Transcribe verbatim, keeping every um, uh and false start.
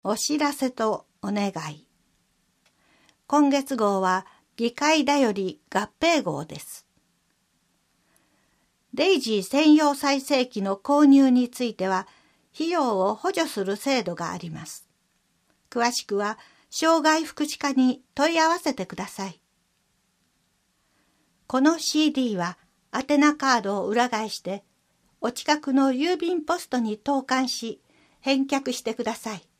お知らせとお願い。今月号は議会だより合併号です。デイジー専用再生機の購入については、費用を補助する制度があります。詳しくは、障害福祉課に問い合わせてください。この シーディー は、宛名カードを裏返して、お近くの郵便ポストに投函し、返却してください。